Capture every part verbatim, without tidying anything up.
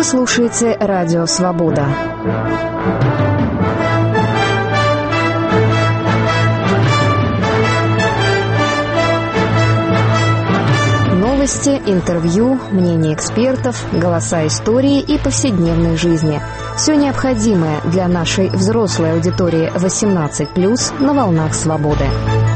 Вы слушаете Радио Свобода. Новости, интервью, мнения экспертов, голоса истории и повседневной жизни. Все необходимое для нашей взрослой аудитории восемнадцать плюс на волнах свободы.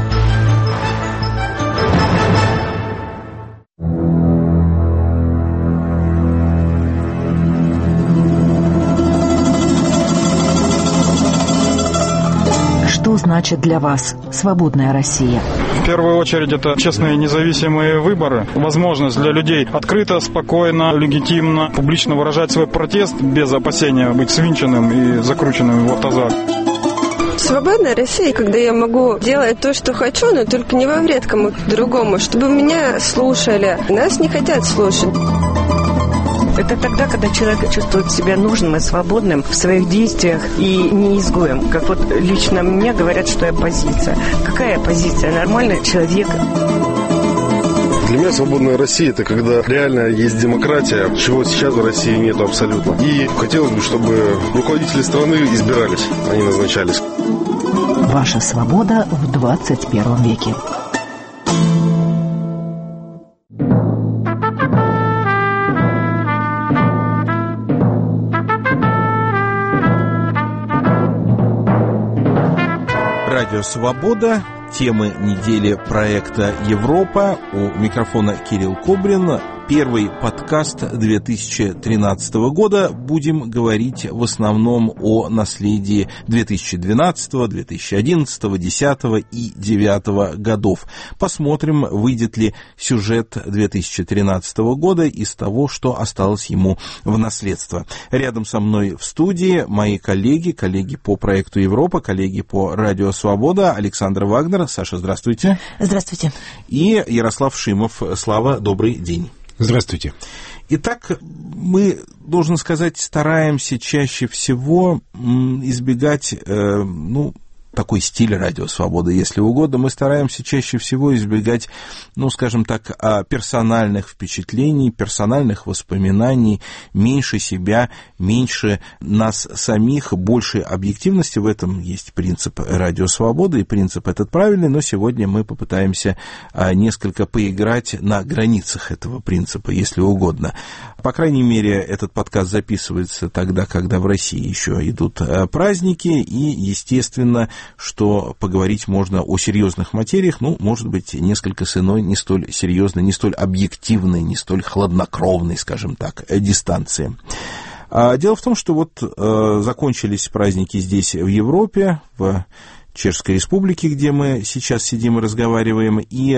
Что значит для вас свободная Россия? В первую очередь это честные независимые выборы, возможность для людей открыто, спокойно, легитимно, публично выражать свой протест без опасения быть свинченным и закрученным в автозак. Свободная Россия, когда я могу делать то, что хочу, но только не во вред кому-то другому, чтобы меня слушали. Нас не хотят слушать. Это тогда, когда человек чувствует себя нужным и свободным в своих действиях и не изгоем. Как вот лично мне говорят, что я оппозиция. Какая оппозиция? Нормальный человек. Для меня свободная Россия – это когда реально есть демократия, чего сейчас в России нету абсолютно. И хотелось бы, чтобы руководители страны избирались, а не назначались. Ваша свобода в двадцать первом веке. Радио «Свобода». Темы недели проекта «Европа». У микрофона Кирилл Кобрин. Первый подкаст две тысячи тринадцатого года. Будем говорить в основном о наследии две тысячи двенадцатого, две тысячи одиннадцатого, две тысячи десятого и две тысячи девятого годов. Посмотрим, выйдет ли сюжет две тысячи тринадцатого года из того, что осталось ему в наследство. Рядом со мной в студии мои коллеги, коллеги по проекту «Европа», коллеги по «Радио Свобода». Александр Вагнер. Саша, здравствуйте. Здравствуйте. И Ярослав Шимов. Слава, добрый день. Здравствуйте. Итак, мы, должен сказать, стараемся чаще всего избегать, э, ну, такой стиль «Радио Свобода», если угодно. Мы стараемся чаще всего избегать, ну, скажем так, персональных впечатлений, персональных воспоминаний, меньше себя, меньше нас самих, больше объективности. В этом есть принцип «Радио Свобода», и принцип этот правильный, но сегодня мы попытаемся несколько поиграть на границах этого принципа, если угодно. По крайней мере, этот подкаст записывается тогда, когда в России еще идут праздники, и, естественно, что поговорить можно о серьезных материях, ну, может быть, несколько с иной, не столь серьезной, не столь объективной, не столь хладнокровной, скажем так, дистанции. Дело в том, что вот э, закончились праздники здесь, в Европе, в Чешской Республике, где мы сейчас сидим и разговариваем, и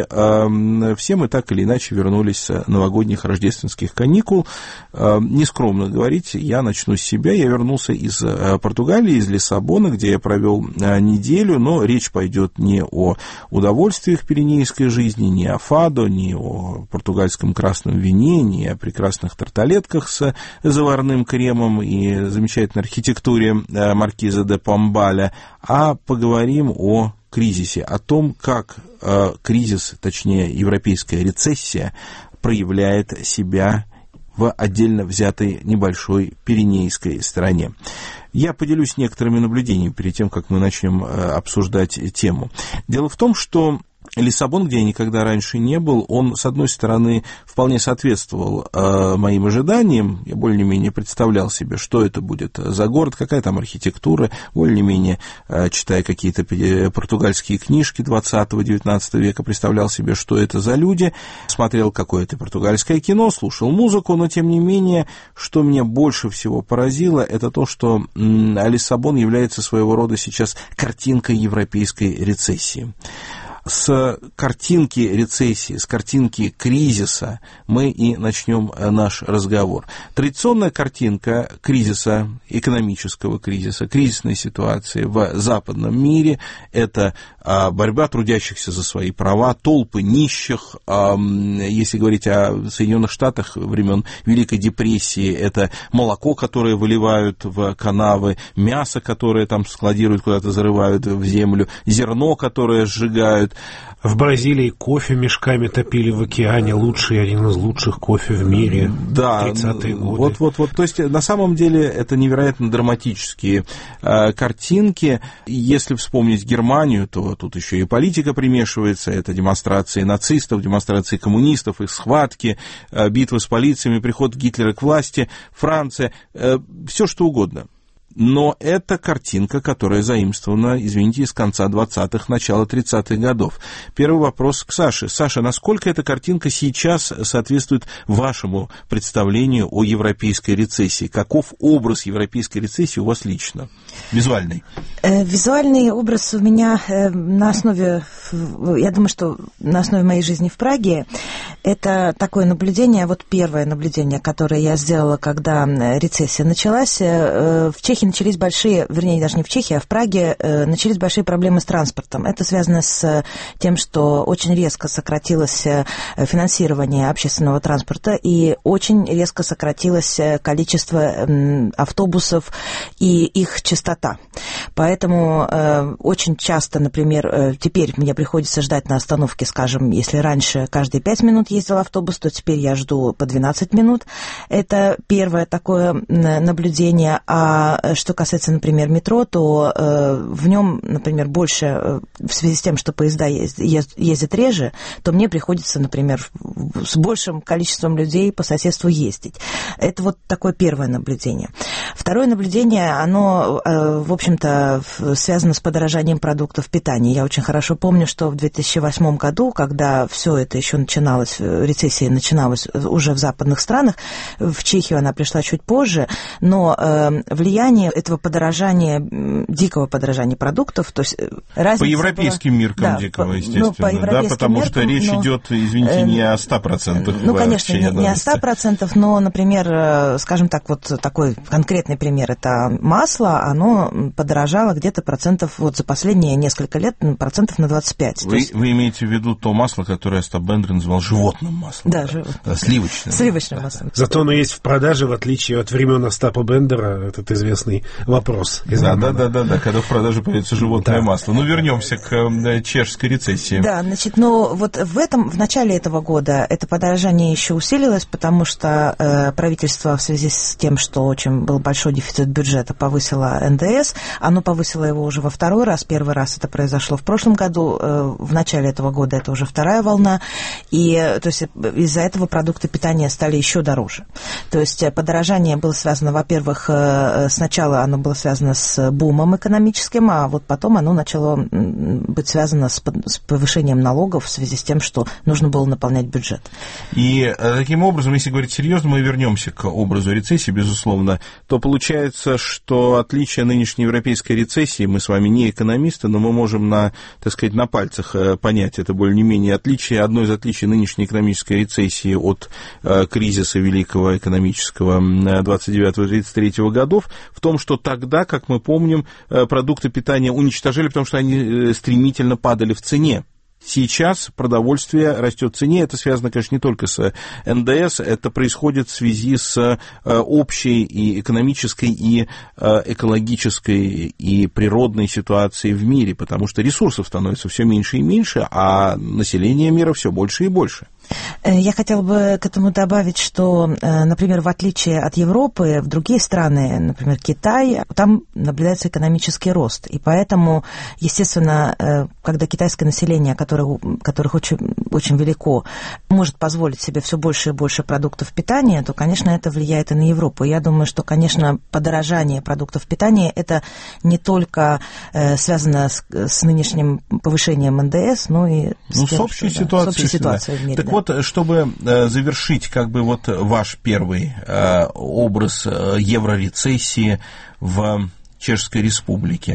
э, все мы так или иначе вернулись с новогодних рождественских каникул. Э, нескромно говорить, я начну с себя. Я вернулся из э, Португалии, из Лиссабона, где я провел э, неделю, но речь пойдет не о удовольствиях пиренейской жизни, не о фадо, не о португальском красном вине, не о прекрасных тарталетках с заварным кремом и замечательной архитектуре э, маркиза де Помбаля, а поговорим о кризисе, о том, как э, кризис, точнее, европейская рецессия проявляет себя в отдельно взятой небольшой пиренейской стране. Я поделюсь некоторыми наблюдениями перед тем, как мы начнем э, обсуждать тему. Дело в том, что Лиссабон, где я никогда раньше не был, он, с одной стороны, вполне соответствовал э, моим ожиданиям. Я более-менее представлял себе, что это будет за город, какая там архитектура, более-менее, э, читая какие-то португальские книжки двадцатого-девятнадцатого века, представлял себе, что это за люди, смотрел какое-то португальское кино, слушал музыку, но, тем не менее, что меня больше всего поразило, это то, что м, Лиссабон является своего рода сейчас картинкой европейской рецессии. С картинки рецессии, с картинки кризиса мы и начнем наш разговор. Традиционная картинка кризиса, экономического кризиса, кризисной ситуации в западном мире – это борьба трудящихся за свои права, толпы нищих. Если говорить о Соединенных Штатах времен Великой депрессии, это молоко, которое выливают в канавы, мясо, которое там складируют, куда-то зарывают в землю, зерно, которое сжигают. В Бразилии кофе мешками топили в океане, лучший, один из лучших кофе в мире. Да, тридцатые годы. Вот, вот, вот. То есть, на самом деле, это невероятно драматические э, картинки. Если вспомнить Германию, то тут еще и политика примешивается. Это демонстрации нацистов, демонстрации коммунистов, их схватки, э, битвы с полициями, приход Гитлера к власти, Франция, э, все что угодно. Но это картинка, которая заимствована, извините, из конца двадцатых, начала тридцатых годов. Первый вопрос к Саше. Саша, насколько эта картинка сейчас соответствует вашему представлению о европейской рецессии? Каков образ европейской рецессии у вас лично? Визуальный. Визуальный образ у меня на основе, я думаю, что на основе моей жизни в Праге, это такое наблюдение, вот первое наблюдение, которое я сделала, когда рецессия началась. В Чехии начались большие, вернее, даже не в Чехии, а в Праге начались большие проблемы с транспортом. Это связано с тем, что очень резко сократилось финансирование общественного транспорта и очень резко сократилось количество автобусов и их частота. Поэтому очень часто, например, теперь мне приходится ждать на остановке, скажем, если раньше каждые пять минут ездил автобус, то теперь я жду по двенадцать минут. Это первое такое наблюдение. А что касается, например, метро, то э, в нем, например, больше, э, в связи с тем, что поезда ездят, ездят реже, то мне приходится, например, с большим количеством людей по соседству ездить. Это вот такое первое наблюдение. Второе наблюдение, оно, э, в общем-то, связано с подорожанием продуктов питания. Я очень хорошо помню, что в две тысячи восьмом году, когда все это еще начиналось, рецессия начиналась уже в западных странах, в Чехию она пришла чуть позже, но э, влияние этого подорожания, дикого подорожания продуктов, то есть разница по европейским была... меркам да, дикого, по, естественно, ну, по да, потому меркам, что речь но, идет, извините, не о ста процентах. Ну, конечно, не, не о ста процентах, но, например, скажем так, вот такой конкретный пример, это масло, оно подорожало где-то процентов, вот за последние несколько лет, процентов на двадцать пять. Вы, есть... вы имеете в виду то масло, которое Остап Бендер называл животным маслом? Да, да, животным. Да, сливочным. Сливочным да. маслом. Зато оно есть в продаже, в отличие от времен Остапа Бендера, этот известный вопрос. Да, да, да, да, да, когда в продаже появится животное да. масло. Ну, вернемся к э, чешской рецессии. Да, значит, ну вот в этом, в начале этого года это подорожание еще усилилось, потому что э, правительство в связи с тем, что очень был большой дефицит бюджета, повысило эн дэ эс. Оно повысило его уже во второй раз. Первый раз это произошло в прошлом году, э, в начале этого года это уже вторая волна. И то есть из-за этого продукты питания стали еще дороже. То есть подорожание было связано, во-первых, э, сначала оно было связано с бумом экономическим, а вот потом оно начало быть связано с повышением налогов в связи с тем, что нужно было наполнять бюджет. И таким образом, если говорить серьезно, мы вернемся к образу рецессии, безусловно, то получается, что отличие нынешней европейской рецессии, мы с вами не экономисты, но мы можем на, так сказать, на пальцах понять это более-менее отличие. Одно из отличий нынешней экономической рецессии от э, кризиса великого экономического двадцать девятого — тридцать третьего годов в том, что тогда, как мы помним, продукты питания уничтожили, потому что они стремительно падали в цене. Сейчас продовольствие растет в цене. Это связано, конечно, не только с эн дэ эс, это происходит в связи с общей и экономической, и экологической, и природной ситуацией в мире, потому что ресурсов становится все меньше и меньше, а население мира все больше и больше. Я хотела бы к этому добавить, что, например, в отличие от Европы, в другие страны, например, Китай, там наблюдается экономический рост. И поэтому, естественно, когда китайское население, которое, которых очень, очень велико, может позволить себе все больше и больше продуктов питания, то, конечно, это влияет и на Европу. Я думаю, что, конечно, подорожание продуктов питания – это не только связано с, с нынешним повышением эн дэ эс, но и с, ну, тем, с общей что, ситуацией, да, с общей ситуацией да. в мире. Так да. вот, чтобы завершить как бы вот ваш первый образ еврорецессии в Чешской Республике,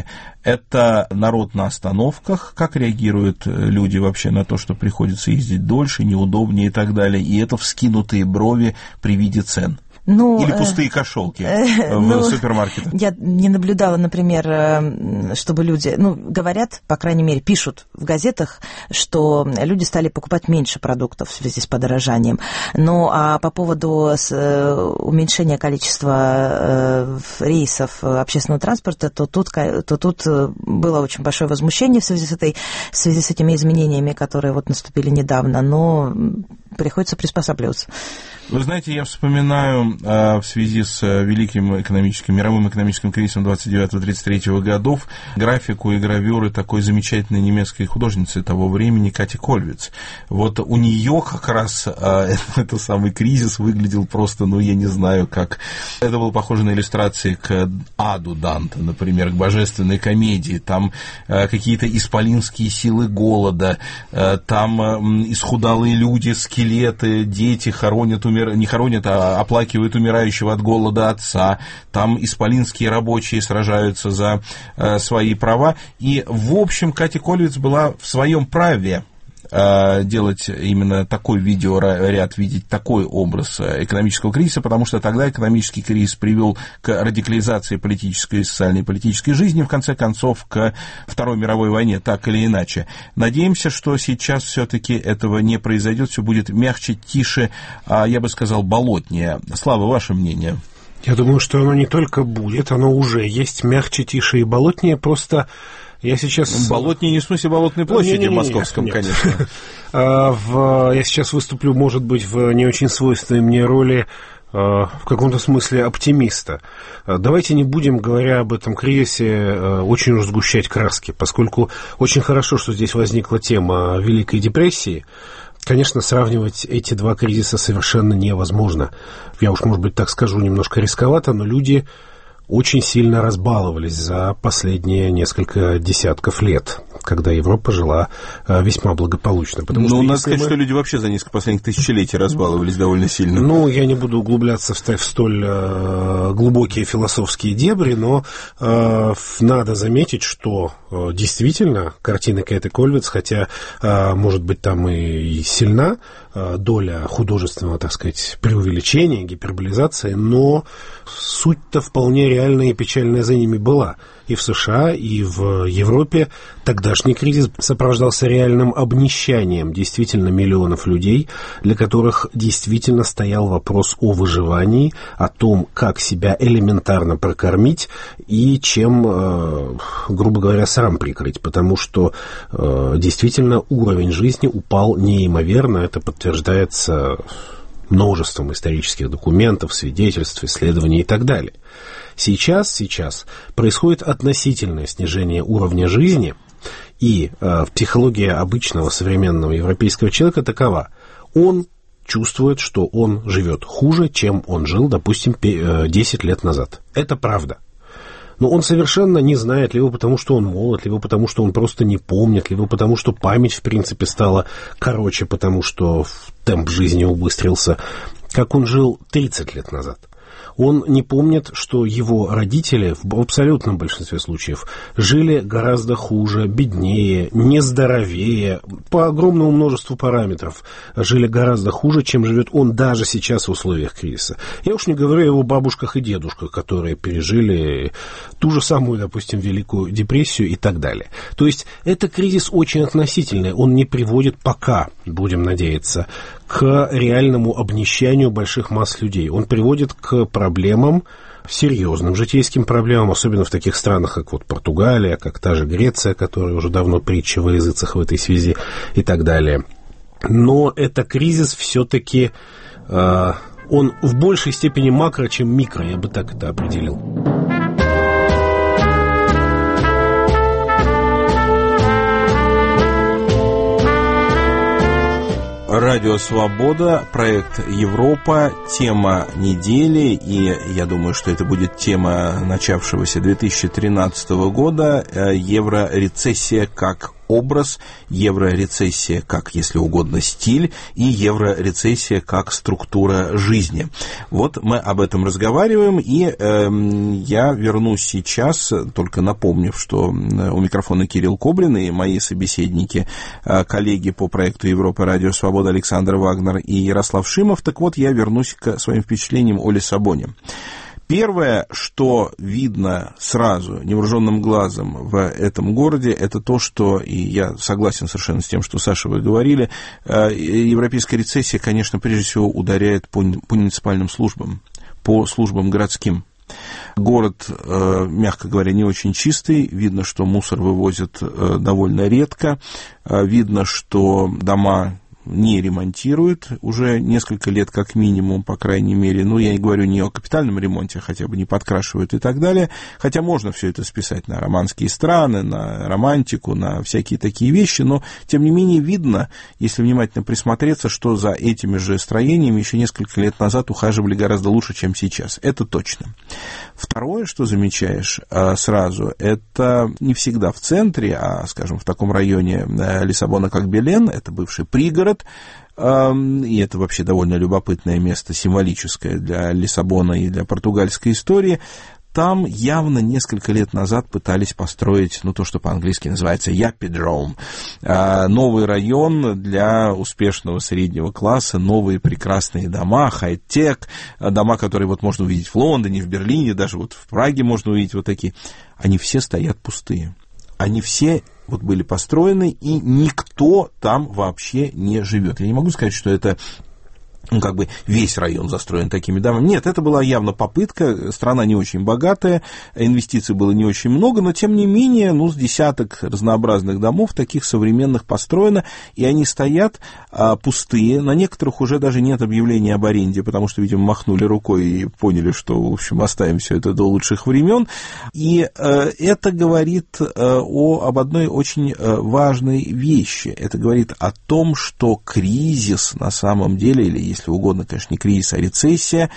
это народ на остановках, как реагируют люди вообще на то, что приходится ездить дольше, неудобнее и так далее, и это вскинутые брови при виде цен. Ну, или пустые кошелки э, в ну, супермаркетах? Я не наблюдала, например, чтобы люди, ну, говорят, по крайней мере, пишут в газетах, что люди стали покупать меньше продуктов в связи с подорожанием. Ну, а по поводу уменьшения количества рейсов общественного транспорта, то тут, то тут было очень большое возмущение в связи с этой, в связи с этими изменениями, которые вот наступили недавно, но приходится приспосабливаться. Вы знаете, я вспоминаю а, в связи с великим экономическим, мировым экономическим кризисом двадцать девятого тридцать третьего годов графику и гравюры такой замечательной немецкой художницы того времени Кати Кольвиц. Вот у нее как раз а, этот самый кризис выглядел просто, ну, я не знаю, как... Это было похоже на иллюстрации к Аду Данте, например, к божественной комедии. Там а, какие-то исполинские силы голода, а, там а, исхудалые люди, скелеты, дети хоронят умирающих, не хоронят, а оплакивают умирающего от голода отца, там исполинские рабочие сражаются за э, свои права, и, в общем, Катя Кольвиц была в своем праве э, делать именно такой видеоряд, видеть такой образ экономического кризиса, потому что тогда экономический кризис привел к радикализации политической, социальной и политической жизни, в конце концов, к Второй мировой войне, так или иначе. Надеемся, что сейчас все-таки этого не произойдет, все будет мягче, тише, я бы сказал, болотнее. Слава, ваше мнение? Я думаю, что оно не только будет, оно уже есть мягче, тише и болотнее, просто... Я сейчас... Болотнее не в смысле Болотной площади не, не, не, в Московском, нет, конечно. в, я сейчас выступлю, может быть, в не очень свойственной мне роли, в каком-то смысле оптимиста. Давайте не будем, говоря об этом кризисе, очень уж сгущать краски, поскольку очень хорошо, что здесь возникла тема Великой депрессии. Конечно, сравнивать эти два кризиса совершенно невозможно. Я уж, может быть, так скажу, немножко рисковато, но люди очень сильно разбаловались за последние несколько десятков лет, когда Европа жила весьма благополучно. Потому ну, надо сказать, мы... что люди вообще за несколько последних тысячелетий разбаловались довольно сильно. Ну, я не буду углубляться в, в столь э, глубокие философские дебри, но э, надо заметить, что э, действительно картина Кэти Кольвиц, хотя, э, может быть, там и, и сильна э, доля художественного, так сказать, преувеличения, гиперболизации, но суть-то вполне реальная и печальная за ними была. И в США, и в Европе тогдашний кризис сопровождался реальным обнищанием действительно миллионов людей, для которых действительно стоял вопрос о выживании, о том, как себя элементарно прокормить и чем, э, грубо говоря, срам прикрыть, потому что э, действительно уровень жизни упал неимоверно, это подтверждается множеством исторических документов, свидетельств, исследований и так далее. Сейчас, сейчас происходит относительное снижение уровня жизни, и э, психология обычного современного европейского человека такова. Он чувствует, что он живет хуже, чем он жил, допустим, десять лет назад. Это правда. Но он совершенно не знает, либо потому, что он молод, либо потому, что он просто не помнит, либо потому, что память, в принципе, стала короче, потому что темп жизни убыстрился, как он жил тридцать лет назад. Он не помнит, что его родители в абсолютном большинстве случаев жили гораздо хуже, беднее, нездоровее, по огромному множеству параметров жили гораздо хуже, чем живет он даже сейчас в условиях кризиса. Я уж не говорю о его бабушках и дедушках, которые пережили ту же самую, допустим, Великую депрессию и так далее. То есть это кризис очень относительный, он не приводит пока, будем надеяться, к реальному обнищанию больших масс людей. Он приводит к проблемам, серьезным житейским проблемам, особенно в таких странах, как вот Португалия, как та же Греция, которая уже давно притча во языцах в этой связи и так далее. Но это кризис все-таки, э, он в большей степени макро, чем микро, я бы так это определил. Радио «Свобода», проект «Европа», тема недели, и я думаю, что это будет тема начавшегося две тысячи тринадцатого года, еврорецессия как образ, еврорецессия как, если угодно, стиль, и еврорецессия как структура жизни. Вот мы об этом разговариваем, и э, я вернусь сейчас, только напомнив, что у микрофона Кирилл Коблин и мои собеседники, э, коллеги по проекту Европа Радио Свобода Александр Вагнер и Ярослав Шимов. Так вот, я вернусь к своим впечатлениям о Лиссабоне. Первое, что видно сразу невооруженным глазом в этом городе, это то, что, и я согласен совершенно с тем, что, Саша, вы говорили, европейская рецессия, конечно, прежде всего ударяет по, по муниципальным службам, по службам городским. Город, мягко говоря, не очень чистый, видно, что мусор вывозят довольно редко, видно, что дома не ремонтируют уже несколько лет как минимум, по крайней мере. Ну, я не говорю не о капитальном ремонте, а хотя бы не подкрашивают и так далее. Хотя можно все это списать на романские страны, на романтику, на всякие такие вещи, но, тем не менее, видно, если внимательно присмотреться, что за этими же строениями еще несколько лет назад ухаживали гораздо лучше, чем сейчас. Это точно. Второе, что замечаешь сразу, это не всегда в центре, а, скажем, в таком районе Лиссабона, как Белен, это бывший пригород, и это вообще довольно любопытное место, символическое для Лиссабона и для португальской истории. Там явно несколько лет назад пытались построить, ну, то, что по-английски называется яппи-дром, новый район для успешного среднего класса, новые прекрасные дома, хай-тек, дома, которые вот можно увидеть в Лондоне, в Берлине, даже вот в Праге можно увидеть вот такие. Они все стоят пустые. Они все вот были построены, и никто там вообще не живет. Я не могу сказать, что это, ну, как бы весь район застроен такими домами. Нет, это была явно попытка, страна не очень богатая, инвестиций было не очень много, но, тем не менее, ну, с десяток разнообразных домов, таких современных, построено, и они стоят а, пустые, на некоторых уже даже нет объявления об аренде, потому что, видимо, махнули рукой и поняли, что, в общем, оставим все это до лучших времен, и а, это говорит а, о, об одной очень а, важной вещи, это говорит о том, что кризис на самом деле, или если угодно, конечно, не кризис, а рецессия,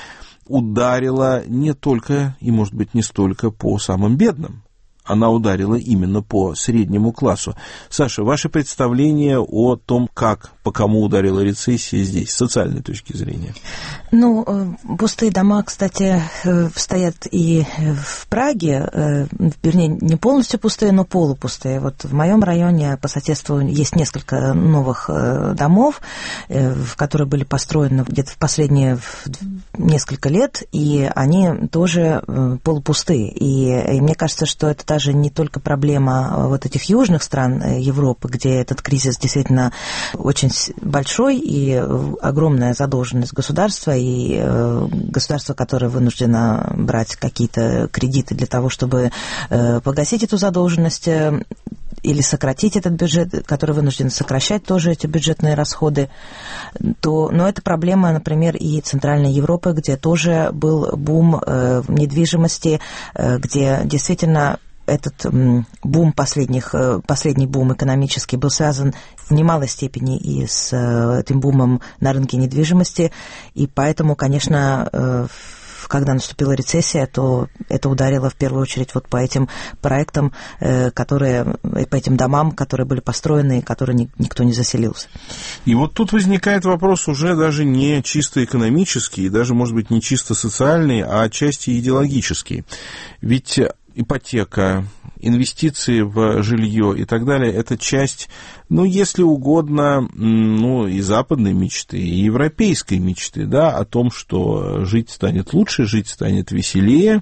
ударила не только и, может быть, не столько по самым бедным. Она ударила именно по среднему классу. Саша, ваше представление о том, как, по кому ударила рецессия здесь, с социальной точки зрения? Ну, пустые дома, кстати, стоят и в Праге, вернее, не полностью пустые, но полупустые. Вот в моем районе по соседству есть несколько новых домов, которые были построены где-то в последние несколько лет, и они тоже полупустые. И, и мне кажется, что это даже не только проблема вот этих южных стран Европы, где этот кризис действительно очень большой и огромная задолженность государства, и государство, которое вынуждено брать какие-то кредиты для того, чтобы погасить эту задолженность или сократить этот бюджет, который вынужден сокращать тоже эти бюджетные расходы, то, но это проблема, например, и Центральной Европы, где тоже был бум недвижимости, где действительно этот бум последних, последний бум экономический был связан в немалой степени и с этим бумом на рынке недвижимости, и поэтому, конечно, когда наступила рецессия, то это ударило в первую очередь вот по этим проектам, которые, по этим домам, которые были построены и которые никто не заселился. И вот тут возникает вопрос уже даже не чисто экономический, и даже, может быть, не чисто социальный, а отчасти идеологический. Ведь ипотека, инвестиции в жилье и так далее, это часть, ну, если угодно, ну, и западной мечты, и европейской мечты, да, о том, что жить станет лучше, жить станет веселее,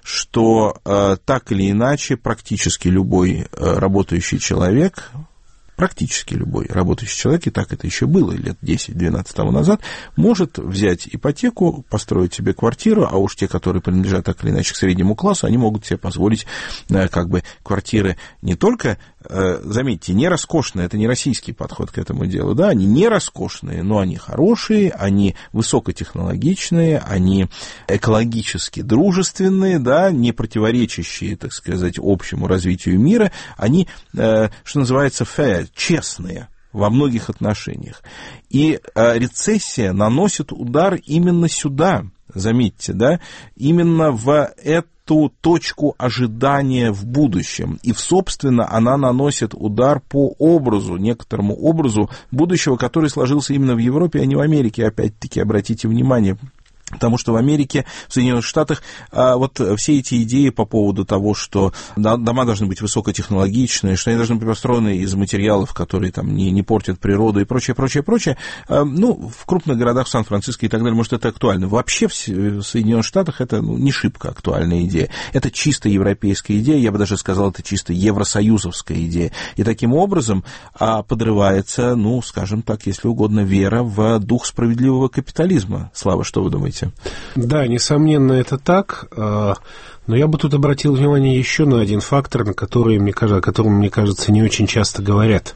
что э, так или иначе практически любой э, работающий человек, практически любой работающий человек, и так это еще было лет десять-двенадцать тому назад, может взять ипотеку, построить себе квартиру, а уж те, которые принадлежат так или иначе к среднему классу, они могут себе позволить как бы квартиры не только, заметьте, не роскошные, это не российский подход к этому делу, да, они не роскошные, но они хорошие, они высокотехнологичные, они экологически дружественные, да, не противоречащие, так сказать, общему развитию мира, они, что называется, fair, честные во многих отношениях. И рецессия наносит удар именно сюда, заметьте, да, именно в эту точку ожидания в будущем. И, собственно, она наносит удар по образу, некоторому образу будущего, который сложился именно в Европе, а не в Америке. Опять-таки, обратите внимание. Потому что в Америке, в Соединенных Штатах, вот все эти идеи по поводу того, что дома должны быть высокотехнологичные, что они должны быть построены из материалов, которые там не, не портят природу и прочее, прочее, прочее, ну, в крупных городах, в Сан-Франциско и так далее, может, это актуально. Вообще в Соединенных Штатах это ну, не шибко актуальная идея. Это чисто европейская идея, я бы даже сказал, это чисто евросоюзовская идея. И таким образом подрывается, ну, скажем так, если угодно, вера в дух справедливого капитализма. Слава, что вы думаете? Да, несомненно, это так, но я бы тут обратил внимание еще на один фактор, на который, мне кажется, о котором, мне кажется, не очень часто говорят.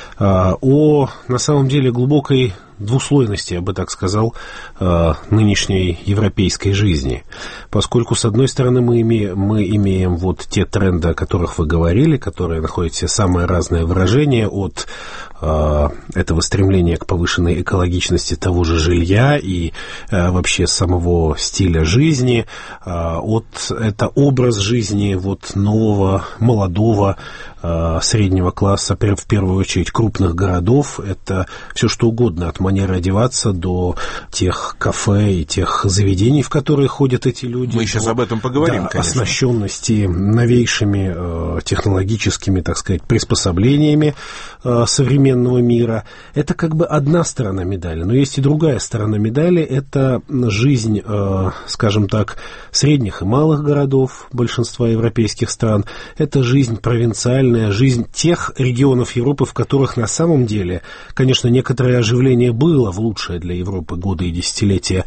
О, на самом деле, глубокой двуслойности, я бы так сказал, нынешней европейской жизни. Поскольку, с одной стороны, мы имеем, мы имеем вот те тренды, о которых вы говорили, которые находят все самые разные выражения, от этого стремления к повышенной экологичности того же жилья и вообще самого стиля жизни, от это образ жизни вот нового, молодого, среднего класса, в первую очередь крупных городов, это все что угодно, от манеры одеваться до тех кафе и тех заведений, в которые ходят эти люди. Мы сейчас об этом поговорим, да, конечно. Оснащенности новейшими э, технологическими, так сказать, приспособлениями э, современного мира. Это как бы одна сторона медали, но есть и другая сторона медали, это жизнь, э, скажем так, средних и малых городов большинства европейских стран, это жизнь провинциальная, жизнь тех регионов Европы, в которых на самом деле, конечно, некоторое оживление было в лучшие для Европы годы и десятилетия,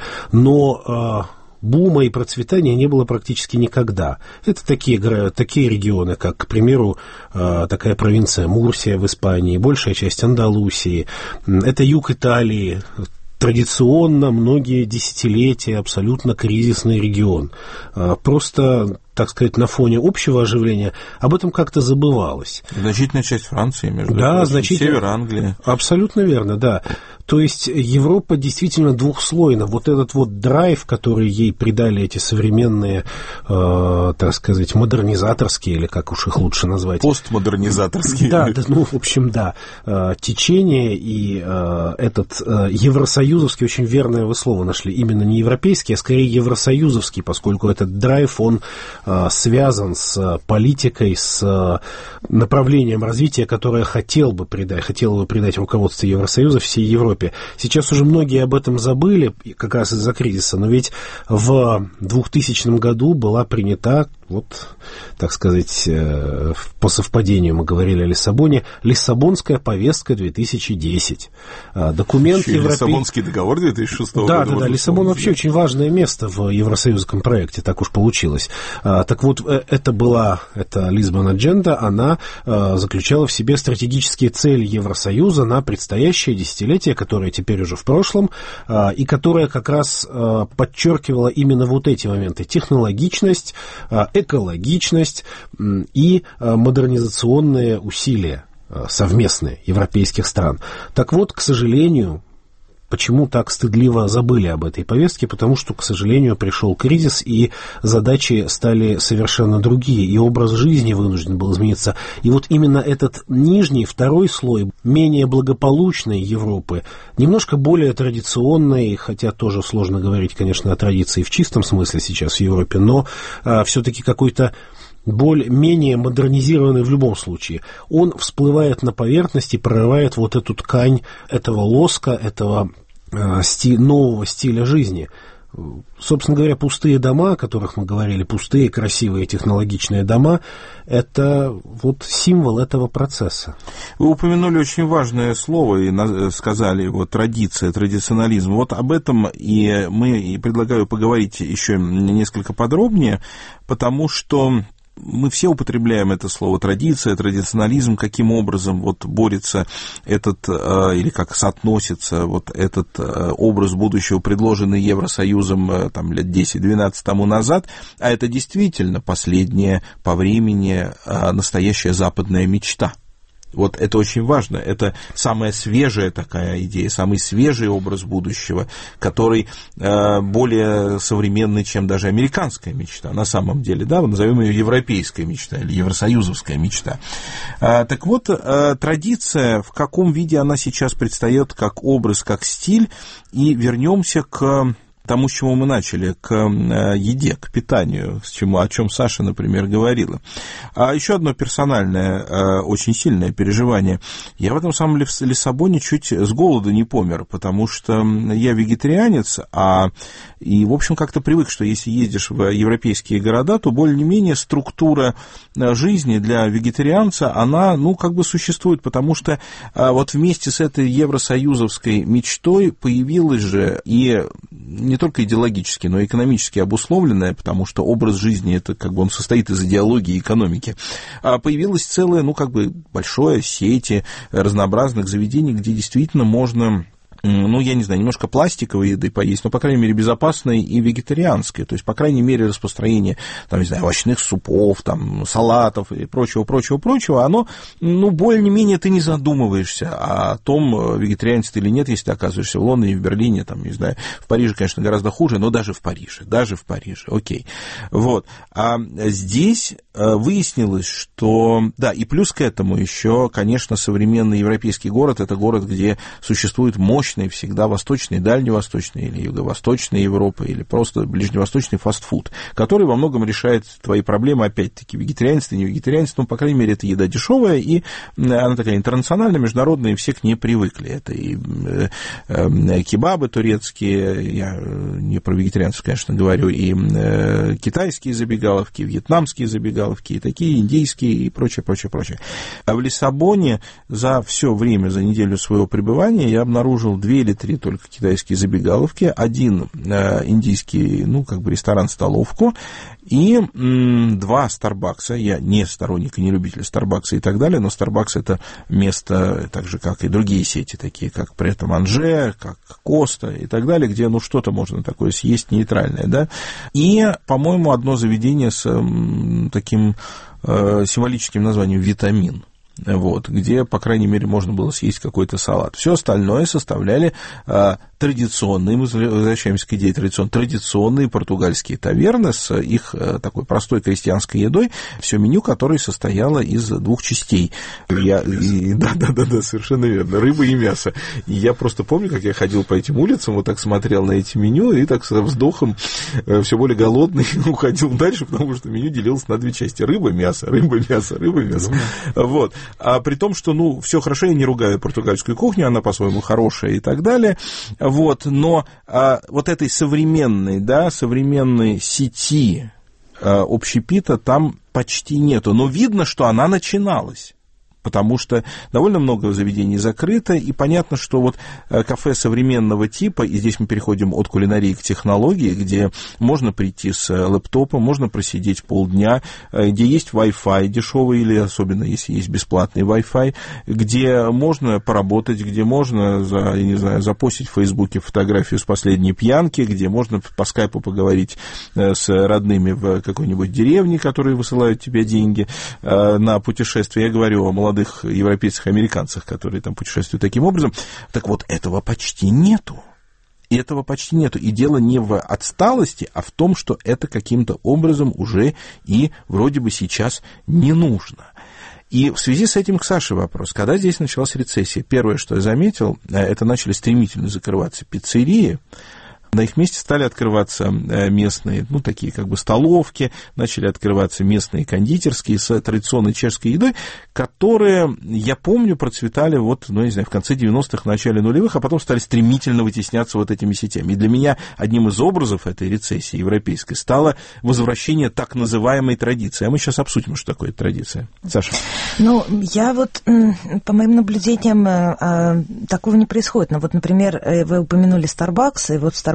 но э, бума и процветания не было практически никогда. Это такие, такие регионы, как, к примеру, э, такая провинция Мурсия в Испании, большая часть Андалусии, это юг Италии, традиционно многие десятилетия абсолютно кризисный регион. Э, просто, так сказать, на фоне общего оживления об этом как-то забывалось. Значительная часть Франции, между да, прочим, значительно... север Англии. Абсолютно верно, да. То есть Европа действительно двухслойна. Вот этот вот драйв, который ей придали эти современные, э, так сказать, модернизаторские, или как уж их лучше назвать. Постмодернизаторские. Да, да, ну, в общем, да. Э, течение и э, этот э, евросоюзовский, очень верное вы слово нашли, именно не европейский, а скорее евросоюзовский, поскольку этот драйв, он э, связан с политикой, с направлением развития, которое хотел бы придать, хотело бы придать руководство Евросоюза всей Европе. Сейчас уже многие об этом забыли, как раз из-за кризиса, но ведь в двухтысячном году была принята, вот, так сказать, по совпадению мы говорили о Лиссабоне, Лиссабонская повестка две тысячи десять. Документ Европей... Лиссабонский договор две тысячи шестого да, года. Да, да, Лиссабон вообще да. очень важное место в евросоюзском проекте, так уж получилось. Так вот, это была, это Lisbon Agenda, она заключала в себе стратегические цели Евросоюза на предстоящее десятилетие, которое теперь уже в прошлом, и которое как раз подчеркивало именно вот эти моменты: технологичность, экологичность и модернизационные усилия совместные европейских стран. Так вот, к сожалению, почему так стыдливо забыли об этой повестке? Потому что, к сожалению, пришел кризис, и задачи стали совершенно другие, и образ жизни вынужден был измениться. И вот именно этот нижний, второй слой, менее благополучной Европы, немножко более традиционной, хотя тоже сложно говорить, конечно, о традиции в чистом смысле сейчас в Европе, но а, все-таки какой-то более-менее модернизированный в любом случае, он всплывает на поверхность и прорывает вот эту ткань этого лоска, этого э, сти- нового стиля жизни. Собственно говоря, пустые дома, о которых мы говорили, пустые, красивые, технологичные дома, это вот символ этого процесса. Вы упомянули очень важное слово и сказали вот традиция, традиционализм. Вот об этом и мы и предлагаю поговорить еще несколько подробнее, потому что мы все употребляем это слово традиция, традиционализм, каким образом вот борется этот, или как соотносится вот этот образ будущего, предложенный Евросоюзом там, лет десять-двенадцать тому назад, а это действительно последняя по времени настоящая западная мечта. Вот это очень важно. Это самая свежая такая идея, самый свежий образ будущего, который э, более современный, чем даже американская мечта. На самом деле, да, назовем ее европейская мечта или евросоюзовская мечта. А, так вот, а, традиция, в каком виде она сейчас предстает как образ, как стиль, и вернемся к тому, с чего мы начали, к еде, к питанию, с чему, о чем Саша, например, говорила. А еще одно персональное, очень сильное переживание. Я в этом самом Лиссабоне чуть с голоду не помер, потому что я вегетарианец, а и, в общем, как-то привык, что если ездишь в европейские города, то более-менее структура жизни для вегетарианца, она, ну, как бы существует, потому что вот вместе с этой евросоюзовской мечтой появилась же и не только идеологически, но и экономически обусловленная, потому что образ жизни, это как бы он состоит из идеологии и экономики, а появилась целая, ну, как бы большая сеть разнообразных заведений, где действительно можно... ну, я не знаю, немножко пластиковой еды поесть, но, по крайней мере, безопасной и вегетарианской. То есть, по крайней мере, распространение, там, не знаю, овощных супов, там, салатов и прочего, прочего, прочего, оно, ну, более-менее ты не задумываешься о том, вегетарианец ты или нет, если ты оказываешься в Лондоне, в Берлине, там, не знаю, в Париже, конечно, гораздо хуже, но даже в Париже, даже в Париже, окей. Вот. А здесь выяснилось, что, да, и плюс к этому еще, конечно, современный европейский город, это город, где существует мощь всегда восточный, дальневосточный или юго-восточная Европа, или просто ближневосточный фастфуд, который во многом решает твои проблемы, опять-таки, вегетарианец, ты не вегетарианец, но, по крайней мере, это еда дешевая, и она такая интернациональная, международная, и все к ней привыкли. Это и кебабы турецкие, я не про вегетарианцев, конечно, говорю, и китайские забегаловки, вьетнамские забегаловки, и такие индийские, и прочее, прочее, прочее. А в Лиссабоне за все время, за неделю своего пребывания я обнаружил две или три только китайские забегаловки, один э, индийский, ну, как бы ресторан-столовку, и м, два Старбакса. Я не сторонник и не любитель Старбакса и так далее, но Старбакс — это место, так же, как и другие сети, такие как Прет-а-Манже, как Коста и так далее, где, ну, что-то можно такое съесть нейтральное, да. И, по-моему, одно заведение с м, таким э, символическим названием «Витамин». Вот, где, по крайней мере, можно было съесть какой-то салат. Все остальное составляли а, традиционные, мы возвращаемся к идее традиционной, традиционные португальские таверны с их а, такой простой крестьянской едой, все меню, которое состояло из двух частей. Я, и, да, да, да, да, совершенно верно, рыба и мясо. И я просто помню, как я ходил по этим улицам, вот так смотрел на эти меню, и так со вздохом, все более голодный, уходил дальше, потому что меню делилось на две части: рыба, мясо, рыба, мясо, рыба, мясо. Вот. А при том, что, ну, все хорошо, я не ругаю португальскую кухню, она по-своему хорошая и так далее, вот, но а, вот этой современной, да, современной сети а, общепита там почти нету, но видно, что она начиналась. Потому что довольно много заведений закрыто, и понятно, что вот кафе современного типа, и здесь мы переходим от кулинарии к технологии, где можно прийти с лэптопом, можно просидеть полдня, где есть Wi-Fi дешевый, или особенно если есть бесплатный Wi-Fi, где можно поработать, где можно, за, я не знаю, запостить в Фейсбуке фотографию с последней пьянки, где можно по скайпу поговорить с родными в какой-нибудь деревне, которые высылают тебе деньги на путешествие. Я говорю о молодых молодых европейцах, американцах, которые там путешествуют таким образом. Так вот, этого почти нету. И этого почти нету. И дело не в отсталости, а в том, что это каким-то образом уже и вроде бы сейчас не нужно. И в связи с этим к Саше вопрос. Когда здесь началась рецессия, первое, что я заметил, это начали стремительно закрываться пиццерии. На их месте стали открываться местные, ну, такие как бы столовки, начали открываться местные кондитерские с традиционной чешской едой, которые, я помню, процветали вот, ну, не знаю, в конце девяностых, в начале нулевых, а потом стали стремительно вытесняться вот этими сетями. И для меня одним из образов этой рецессии европейской стало возвращение так называемой традиции. А мы сейчас обсудим, что такое традиция. Саша. Ну, я вот, по моим наблюдениям, такого не происходит. Ну, вот, например, вы упомянули Starbucks, и вот Starbucks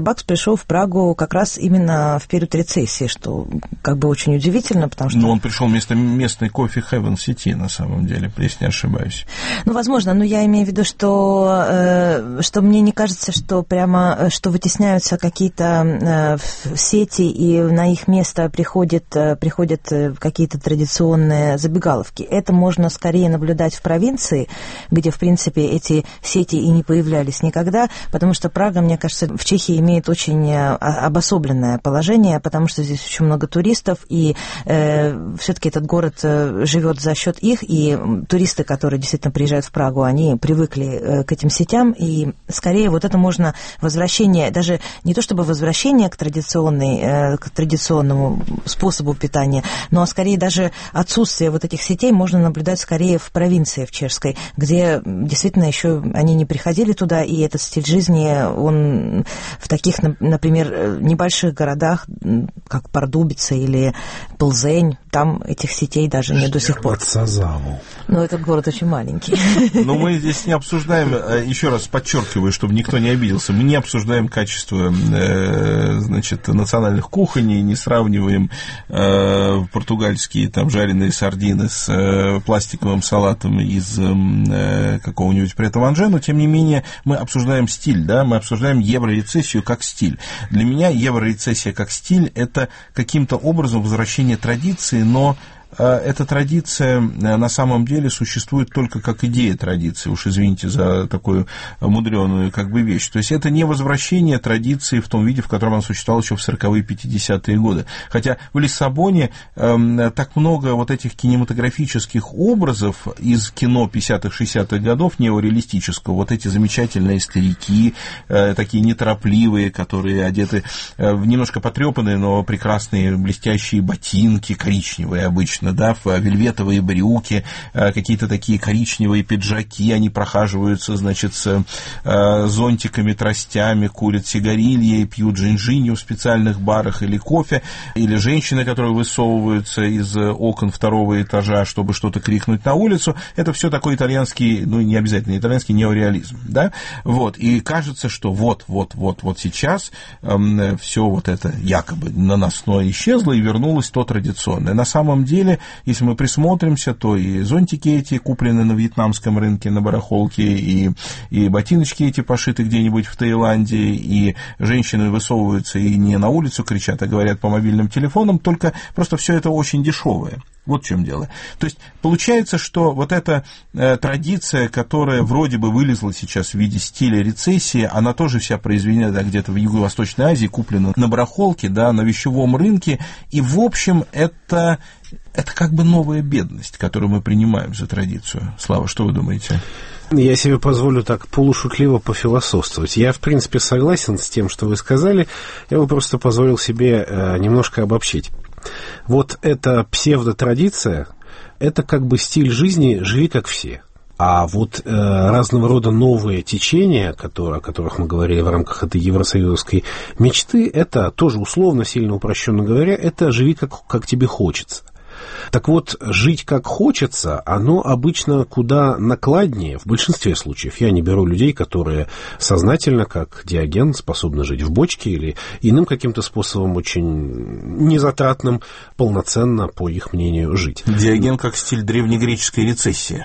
Starbucks пришел в Прагу как раз именно в период рецессии, что как бы очень удивительно, потому что... Ну, он пришел вместо местной кофе Heaven City, на самом деле, если не ошибаюсь. Ну, возможно, но я имею в виду, что, э, что мне не кажется, что прямо, что вытесняются какие-то э, сети, и на их место приходят, э, приходят какие-то традиционные забегаловки. Это можно скорее наблюдать в провинции, где, в принципе, эти сети и не появлялись никогда, потому что Прага, мне кажется, в Чехии имеет очень обособленное положение, потому что здесь очень много туристов, и э, все-таки этот город живет за счет их, и туристы, которые действительно приезжают в Прагу, они привыкли э, к этим сетям, и скорее вот это можно возвращение, даже не то чтобы возвращение к традиционной, э, к традиционному способу питания, но скорее даже отсутствие вот этих сетей можно наблюдать скорее в провинции, в чешской, где действительно еще они не приходили туда, и этот стиль жизни, он в таких, например, небольших городах, как Пардубица или Плзень, там этих сетей даже нет до сих пор. Но этот город очень маленький. Но мы здесь не обсуждаем, еще раз подчеркиваю, чтобы никто не обиделся, мы не обсуждаем качество, значит, национальных кухонь, не сравниваем португальские там жареные сардины с пластиковым салатом из какого-нибудь претто-манже, но тем не менее мы обсуждаем стиль, да, мы обсуждаем еврорецессию как стиль. Для меня еврорецессия как стиль – это каким-то образом возвращение традиции, но эта традиция на самом деле существует только как идея традиции, уж извините за такую мудреную как бы вещь. То есть это не возвращение традиции в том виде, в котором она существовала еще в сороковые пятидесятые годы. Хотя в Лиссабоне э, так много вот этих кинематографических образов из кино пятидесятых шестидесятых годов неореалистического, вот эти замечательные старики, э, такие неторопливые, которые одеты э, в немножко потрепанные, но прекрасные блестящие ботинки, коричневые обычно, да, в вельветовые брюки, какие-то такие коричневые пиджаки, они прохаживаются, значит, с зонтиками, тростями, курят сигарильи, пьют джинжини в специальных барах или кофе, или женщины, которые высовываются из окон второго этажа, чтобы что-то крикнуть на улицу. Это все такой итальянский, ну, не обязательно итальянский неореализм, да, вот, и кажется, что вот, вот, вот, вот сейчас эм, все вот это якобы наносное исчезло и вернулось то традиционное. На самом деле, если мы присмотримся, то и зонтики эти куплены на вьетнамском рынке, на барахолке, и, и ботиночки эти пошиты где-нибудь в Таиланде, и женщины высовываются и не на улицу кричат, а говорят по мобильным телефонам, только просто все это очень дешевое. Вот в чем дело. То есть получается, что вот эта э, традиция, которая вроде бы вылезла сейчас в виде стиля рецессии, она тоже вся произведена, да, где-то в Юго-Восточной Азии, куплена на барахолке, да, на вещевом рынке, и в общем это, это как бы новая бедность, которую мы принимаем за традицию. Слава, что вы думаете? Я себе позволю так полушутливо пофилософствовать. Я, в принципе, согласен с тем, что вы сказали. Я бы просто позволил себе э, немножко обобщить. Вот эта псевдотрадиция, это как бы стиль жизни «живи как все». А вот э, разного рода новые течения, которые, о которых мы говорили в рамках этой евросоюзовской мечты, это тоже условно, сильно упрощенно говоря, это «живи как, как тебе хочется». Так вот, жить как хочется, оно обычно куда накладнее, в большинстве случаев. Я не беру людей, которые сознательно, как Диоген, способны жить в бочке или иным каким-то способом очень незатратным, полноценно, по их мнению, жить. Диоген как стиль древнегреческой рецессии.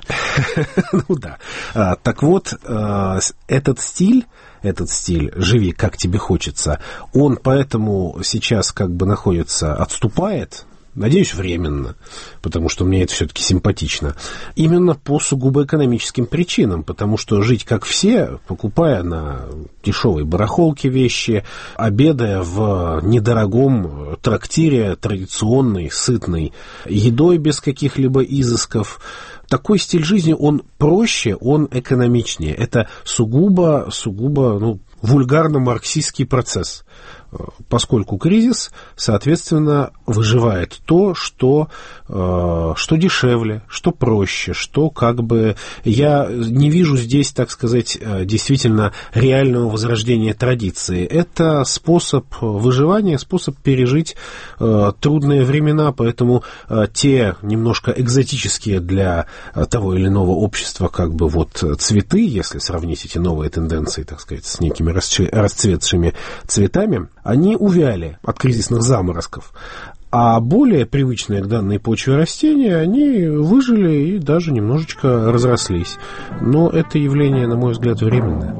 Ну да. Так вот, этот стиль, этот стиль «живи как тебе хочется», он поэтому сейчас как бы находится, отступает. Надеюсь, временно, потому что мне это все-таки симпатично. Именно по сугубо экономическим причинам, потому что жить как все, покупая на дешевой барахолке вещи, обедая в недорогом трактире традиционной, сытной едой без каких-либо изысков, такой стиль жизни, он проще, он экономичнее. Это сугубо, сугубо, ну, вульгарно-марксистский процесс. Поскольку кризис, соответственно, выживает то, что, что дешевле, что проще, что как бы... Я не вижу здесь, так сказать, действительно реального возрождения традиции. Это способ выживания, способ пережить трудные времена, поэтому те немножко экзотические для того или иного общества как бы вот цветы, если сравнить эти новые тенденции, так сказать, с некими расцветшими цветами, они увяли от кризисных заморозков. А более привычные к данной почве растения, они выжили и даже немножечко разрослись. Но это явление, на мой взгляд, временное.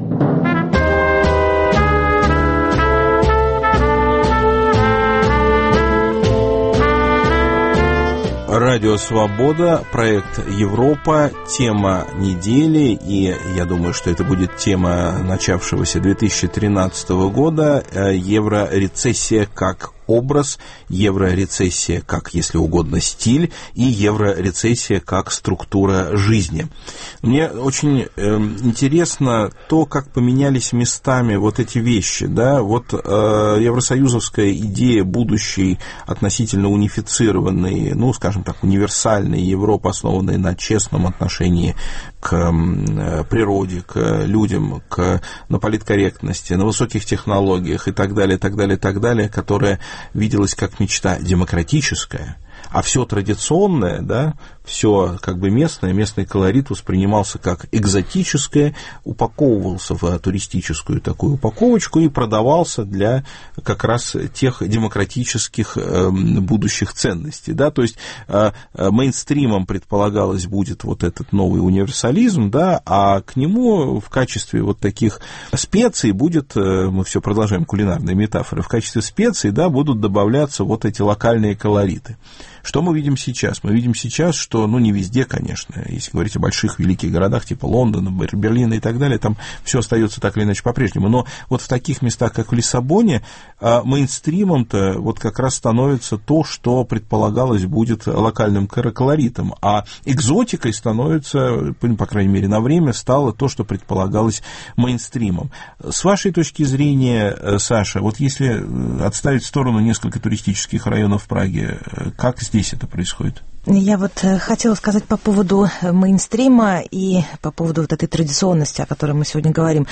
Радио «Свобода», проект «Европа», тема недели, и я думаю, что это будет тема начавшегося две тысячи тринадцатого года, еврорецессия как образ, еврорецессия как, если угодно, стиль, и еврорецессия как структура жизни. Мне очень э, интересно то, как поменялись местами вот эти вещи, да, вот э, евросоюзовская идея будущей относительно унифицированной, ну, скажем так, универсальной Европы, основанной на честном отношении к э, природе, к людям, к, на политкорректности, на высоких технологиях и так далее, так далее, так далее, которая виделась как мечта демократическая, а все традиционное, да, все как бы местное, местный колорит воспринимался как экзотическое, упаковывался в туристическую такую упаковочку и продавался для как раз тех демократических э, будущих ценностей, да, то есть э, мейнстримом предполагалось будет вот этот новый универсализм, да, а к нему в качестве вот таких специй будет, э, мы все продолжаем кулинарные метафоры, в качестве специй, да, будут добавляться вот эти локальные колориты. Что мы видим сейчас? Мы видим сейчас, что, ну, не везде, конечно, если говорить о больших великих городах, типа Лондона, Берлина и так далее, там все остается так или иначе по-прежнему, но вот в таких местах, как в Лиссабоне, мейнстримом-то вот как раз становится то, что предполагалось будет локальным колоритом, а экзотикой становится, по крайней мере, на время стало то, что предполагалось мейнстримом. С вашей точки зрения, Саша, вот если отставить в сторону несколько туристических районов в Праге, как здесь это происходит? Я вот хотела сказать по поводу мейнстрима и по поводу вот этой традиционности, о которой мы сегодня говорим.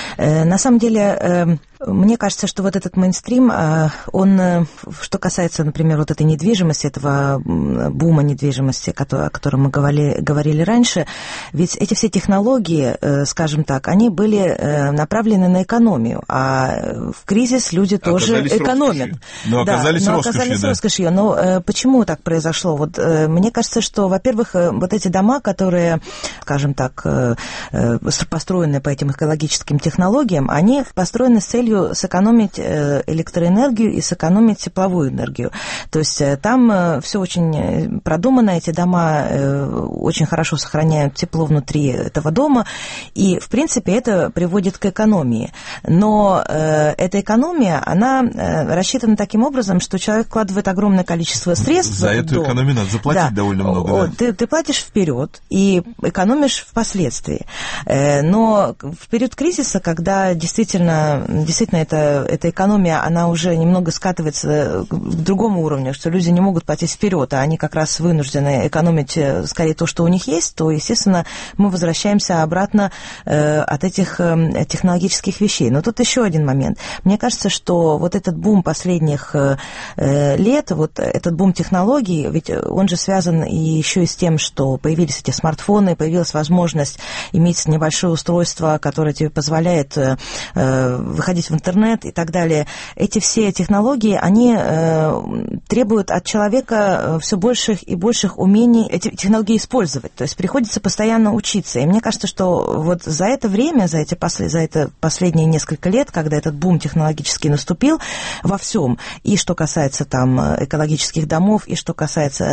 На самом деле, мне кажется, что вот этот мейнстрим, он, что касается, например, вот этой недвижимости, этого бума недвижимости, о котором мы говорили, говорили раньше, ведь эти все технологии, скажем так, они были направлены на экономию, а в кризис люди тоже оказались экономят. Роскошью. Но оказались да, но роскошью. Оказались да. роскошью. Но почему так произошло? Вот мне кажется, что, во-первых, вот эти дома, которые, скажем так, построены по этим экологическим технологиям, они построены с целью сэкономить электроэнергию и сэкономить тепловую энергию. То есть там все очень продумано, эти дома очень хорошо сохраняют тепло внутри этого дома, и, в принципе, это приводит к экономии. Но эта экономия, она рассчитана таким образом, что человек вкладывает огромное количество средств. За эту дом. экономию надо заплатить. Да. довольно много. Да. Ты, ты платишь вперед и экономишь впоследствии. Но в период кризиса, когда действительно, действительно эта, эта экономия, она уже немного скатывается к другому уровню, что люди не могут платить вперед, а они как раз вынуждены экономить скорее то, что у них есть, то, естественно, мы возвращаемся обратно от этих технологических вещей. Но тут еще один момент. Мне кажется, что вот этот бум последних лет, вот этот бум технологий, ведь он же связан и еще и с тем, что появились эти смартфоны, появилась возможность иметь небольшое устройство, которое тебе позволяет э, выходить в интернет и так далее. Эти все технологии, они э, требуют от человека все больших и больших умений эти технологии использовать. То есть приходится постоянно учиться. И мне кажется, что вот за это время, за эти после, за это последние несколько лет, когда этот бум технологический наступил во всем, и что касается там экологических домов, и что касается каких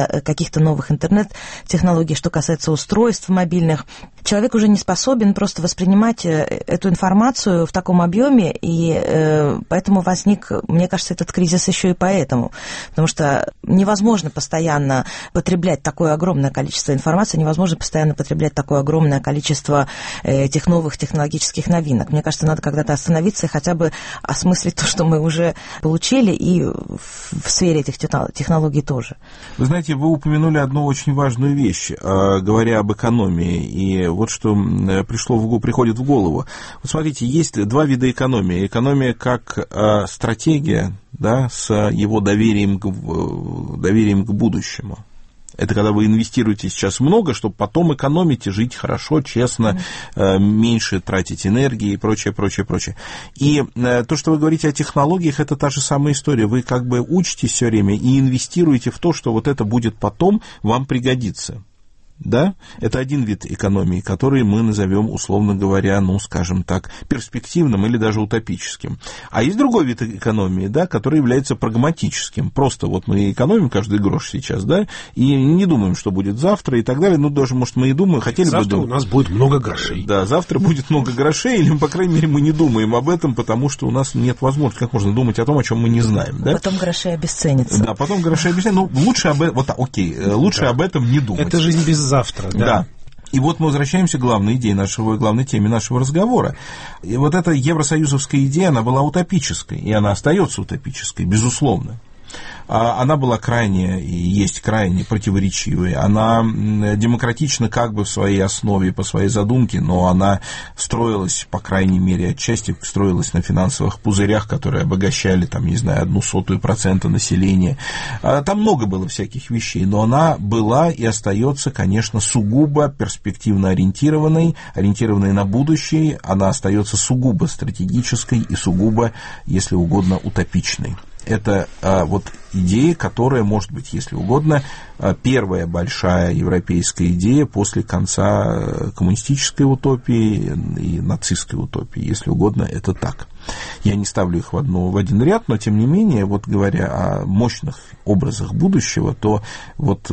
каких-то новых интернет-технологий, что касается устройств мобильных. Человек уже не способен просто воспринимать эту информацию в таком объеме, и э, поэтому возник, мне кажется, этот кризис еще и поэтому. Потому что невозможно постоянно потреблять такое огромное количество информации, невозможно постоянно потреблять такое огромное количество э, этих новых технологических новинок. Мне кажется, надо когда-то остановиться и хотя бы осмыслить то, что мы уже получили, и в сфере этих технологий тоже. Вы знаете, вы упомянули одну очень важную вещь, говоря об экономии, и вот что пришло в, приходит в голову. Вот смотрите, есть два вида экономии. Экономия как стратегия, да, с его доверием к, доверием к будущему. Это когда вы инвестируете сейчас много, чтобы потом экономить и жить хорошо, честно, mm-hmm. меньше тратить энергии и прочее, прочее, прочее. И то, что вы говорите о технологиях, это та же самая история. Вы как бы учитесь все время и инвестируете в то, что вот это будет потом вам пригодиться. Да, это один вид экономии, который мы назовем, условно говоря, ну, скажем так, перспективным или даже утопическим. А есть другой вид экономии, да, который является прагматическим. Просто вот мы экономим каждый грош сейчас, да, и не думаем, что будет завтра и так далее. Ну, даже, может, мы и думаем, хотели завтра бы... Завтра у нас будет много грошей. Да, завтра будет много грошей, или, по крайней мере, мы не думаем об этом, потому что у нас нет возможности, как можно думать о том, о чем мы не знаем, да. Потом гроши обесценятся. Да, потом гроши обесценятся. Ну, лучше об этом... Вот, окей, лучше да. об этом не думать. Это жизнь без завтра, да. Да. И вот мы возвращаемся к главной идее нашего, главной теме нашего разговора. И вот эта евросоюзовская идея, она была утопической, и она остается утопической, безусловно. Она была крайне, и есть крайне противоречивой. Она демократична как бы в своей основе, по своей задумке, но она строилась, по крайней мере, отчасти строилась на финансовых пузырях, которые обогащали, там, не знаю, одну сотую процента населения. Там много было всяких вещей, но она была и остается, конечно, сугубо перспективно ориентированной, ориентированной на будущее. Она остается сугубо стратегической и сугубо, если угодно, утопичной. Это а, вот идея, которая, может быть, если угодно, первая большая европейская идея после конца коммунистической утопии и нацистской утопии, если угодно, это так. Я не ставлю их в, одну, в один ряд, но, тем не менее, вот говоря о мощных образах будущего, то вот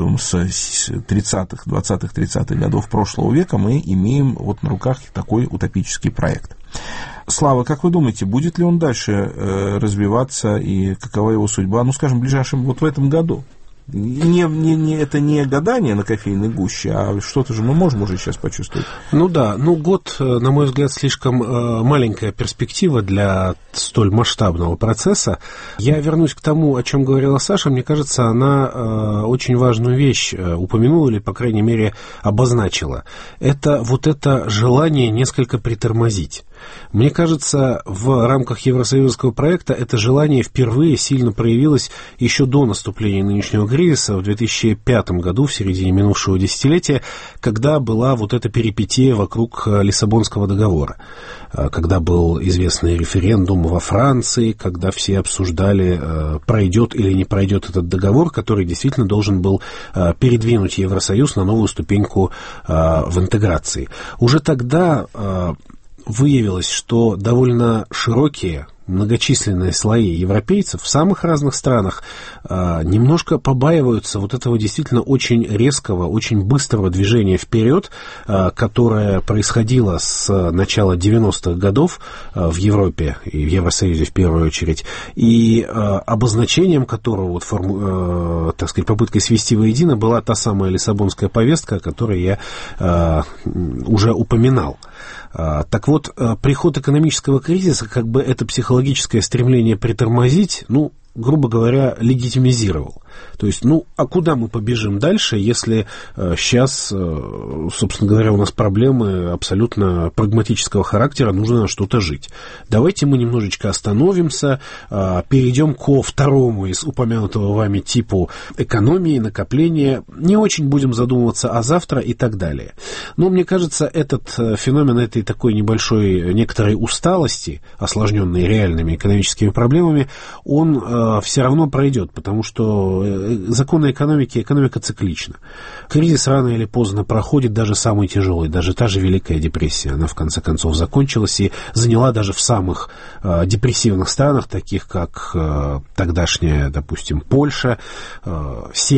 с тридцатых, двадцатых, тридцатых годов прошлого века мы имеем вот на руках такой утопический проект. Слава, как вы думаете, будет ли он дальше э, развиваться и какова его судьба, ну, скажем, в ближайшем, вот в этом году? Не, не, не, это не гадание на кофейной гуще, а что-то же мы можем уже сейчас почувствовать. Ну да, ну год, на мой взгляд, слишком э, маленькая перспектива для столь масштабного процесса. Я вернусь к тому, о чем говорила Саша. Мне кажется, она э, очень важную вещь э, упомянула или, по крайней мере, обозначила. Это вот это желание несколько притормозить. Мне кажется, в рамках евросоюзского проекта это желание впервые сильно проявилось еще до наступления нынешнего кризиса в две тысячи пятом году, в середине минувшего десятилетия, когда была вот эта перипетия вокруг Лиссабонского договора, когда был известный референдум во Франции, когда все обсуждали, пройдет или не пройдет этот договор, который действительно должен был передвинуть Евросоюз на новую ступеньку в интеграции. Уже тогда выявилось, что довольно широкие, многочисленные слои европейцев в самых разных странах а, немножко побаиваются вот этого действительно очень резкого, очень быстрого движения вперед, а, которое происходило с начала девяностых годов а, в Европе и в Евросоюзе в первую очередь, и а, обозначением которого, вот, форму, а, так сказать, попыткой свести воедино была та самая Лиссабонская повестка, о которой я а, уже упоминал. Так вот, приход экономического кризиса, как бы это психологическое стремление притормозить, ну, грубо говоря, легитимизировал. То есть, ну, а куда мы побежим дальше, если э, сейчас, э, собственно говоря, у нас проблемы абсолютно прагматического характера, нужно на что-то жить. Давайте мы немножечко остановимся, э, перейдем ко второму из упомянутого вами типу экономии, накопления, не очень будем задумываться о завтра и так далее. Но, мне кажется, этот феномен этой такой небольшой некоторой усталости, осложненной реальными экономическими проблемами, он э, все равно пройдет, потому что законы экономики, экономика циклична. Кризис рано или поздно проходит, даже самый тяжелый, даже та же Великая депрессия, она в конце концов закончилась и заняла даже в самых э, депрессивных странах, таких как э, тогдашняя, допустим, Польша, э, семь лет.